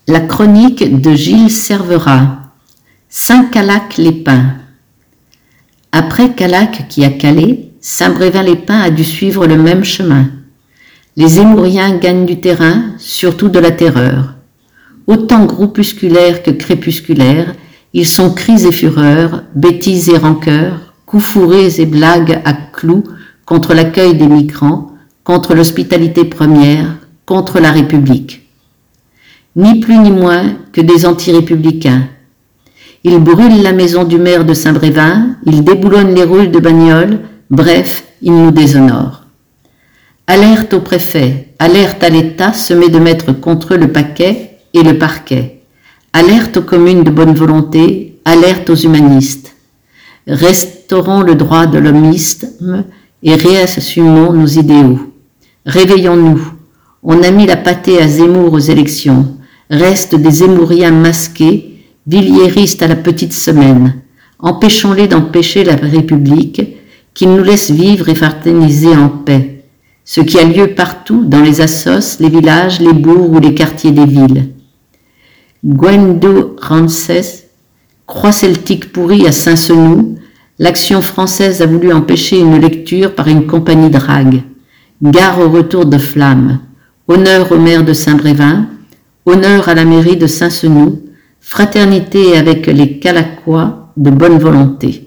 La chronique de Gilles Serverat. Saint-Calac-les-Pins. Après Calac qui a calé, Saint-Brévin-les-Pins a dû suivre le même chemin. Les Émouriens gagnent du terrain, surtout de la terreur. Autant groupusculaires que crépusculaires, ils sont cris et fureurs, bêtises et rancœurs, coups fourrés et blagues à clous contre l'accueil des migrants, contre l'hospitalité première, contre la République. Ni plus ni moins que des anti-républicains. Ils brûlent la maison du maire de Saint-Brévin, ils déboulonnent les roues de Bagnoles, bref, ils nous déshonorent. Alerte au préfet, alerte à l'État semé de mettre contre eux le paquet et le parquet. Alerte aux communes de bonne volonté, alerte aux humanistes. Restaurons le droit de l'homisme et réassumons nos idéaux. Réveillons-nous. On a mis la pâtée à Zemmour aux élections. Restent des Émouriens masqués, villiéristes à la petite semaine. Empêchons-les d'empêcher la République, qu'ils nous laissent vivre et fraterniser en paix. Ce qui a lieu partout, dans les assos, les villages, les bourgs ou les quartiers des villes. Gwendo Ramsès, croix celtique pourrie à Saint-Senou, l'action française a voulu empêcher une lecture par une compagnie drague. Gare au retour de flammes. Honneur au maire de Saint-Brévin, honneur à la mairie de Saint-Senou, fraternité avec les Calacois de bonne volonté.